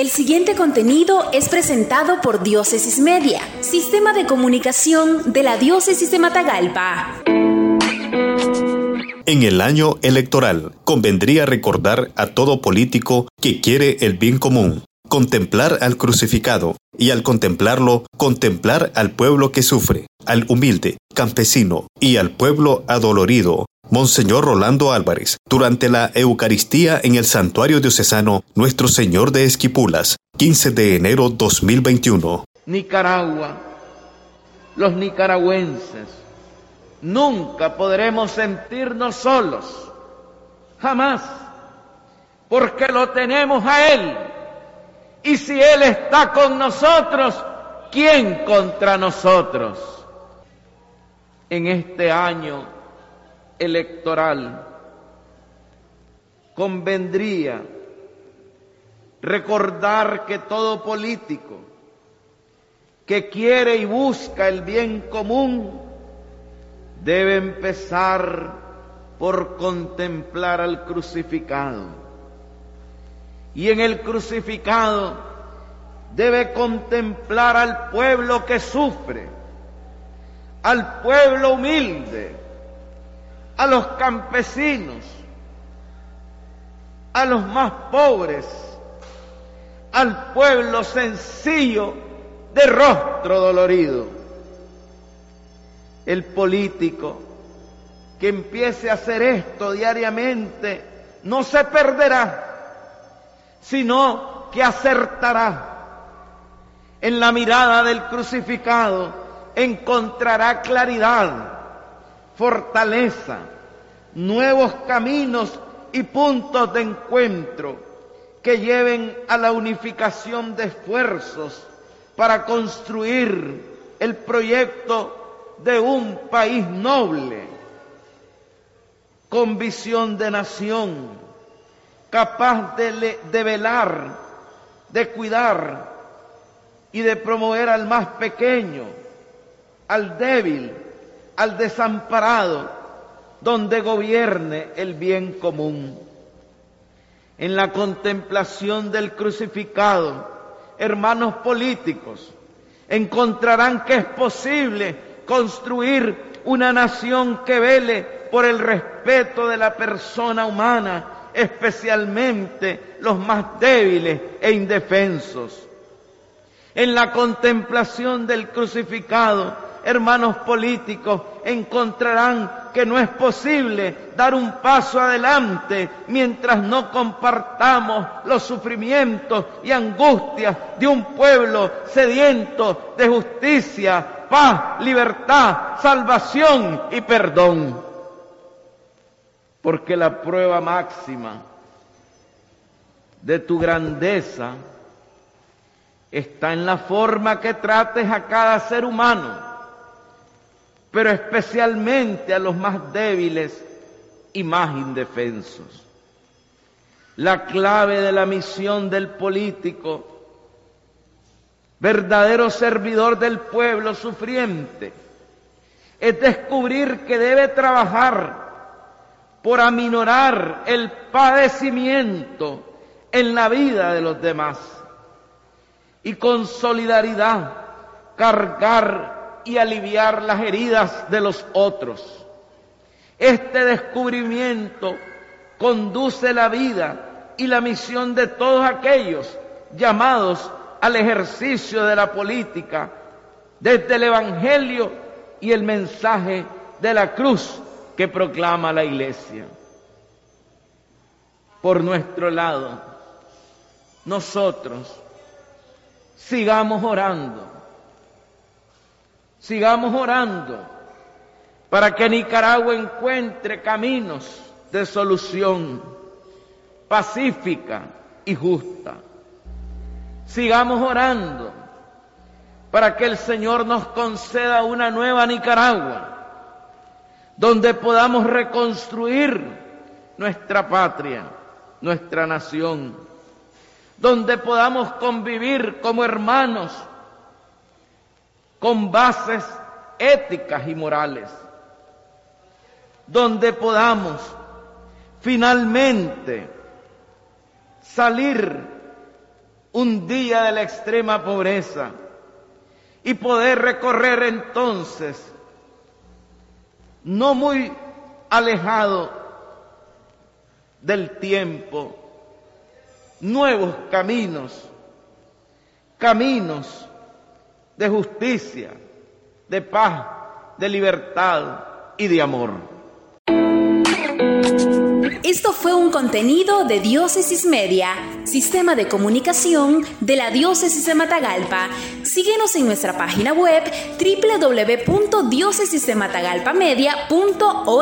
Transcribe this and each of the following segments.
El siguiente contenido es presentado por Diócesis Media, sistema de comunicación de la Diócesis de Matagalpa. En el año electoral, convendría recordar a todo político que quiere el bien común, contemplar al crucificado y al contemplarlo, contemplar al pueblo que sufre, al humilde, campesino y al pueblo adolorido. Monseñor Rolando Álvarez, durante la Eucaristía en el Santuario Diocesano Nuestro Señor de Esquipulas, 15 de enero 2021. Nicaragua, los nicaragüenses, nunca podremos sentirnos solos, jamás, porque lo tenemos a Él. Y si Él está con nosotros, ¿quién contra nosotros? En este año electoral convendría recordar que todo político que quiere y busca el bien común debe empezar por contemplar al crucificado, y en el crucificado debe contemplar al pueblo que sufre, al pueblo humilde, a los campesinos, a los más pobres, al pueblo sencillo de rostro dolorido. El político que empiece a hacer esto diariamente no se perderá, sino que acertará. En la mirada del crucificado encontrará claridad, fortaleza, nuevos caminos y puntos de encuentro que lleven a la unificación de esfuerzos para construir el proyecto de un país noble, con visión de nación, capaz de velar, de cuidar y de promover al más pequeño, al débil, al desamparado, donde gobierne el bien común. En la contemplación del crucificado, hermanos políticos, encontrarán que es posible construir una nación que vele por el respeto de la persona humana, especialmente los más débiles e indefensos. En la contemplación del crucificado, hermanos políticos, encontrarán que no es posible dar un paso adelante mientras no compartamos los sufrimientos y angustias de un pueblo sediento de justicia, paz, libertad, salvación y perdón. Porque la prueba máxima de tu grandeza está en la forma que trates a cada ser humano, pero especialmente a los más débiles y más indefensos. La clave de la misión del político, verdadero servidor del pueblo sufriente, es descubrir que debe trabajar por aminorar el padecimiento en la vida de los demás y con solidaridad cargar y aliviar las heridas de los otros. Este descubrimiento conduce la vida y la misión de todos aquellos llamados al ejercicio de la política desde el Evangelio y el mensaje de la cruz que proclama la Iglesia. Por nuestro lado, nosotros sigamos orando para que Nicaragua encuentre caminos de solución pacífica y justa. Sigamos orando para que el Señor nos conceda una nueva Nicaragua, donde podamos reconstruir nuestra patria, nuestra nación, donde podamos convivir como hermanos con bases éticas y morales, donde podamos finalmente salir un día de la extrema pobreza y poder recorrer entonces, no muy alejado del tiempo, nuevos caminos de justicia, de paz, de libertad y de amor. Esto fue un contenido de Diócesis Media, sistema de comunicación de la Diócesis de Matagalpa. Síguenos en nuestra página web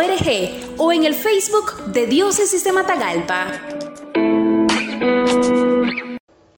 www.diocesisdematagalpamedia.org o en el Facebook de Diócesis de Matagalpa.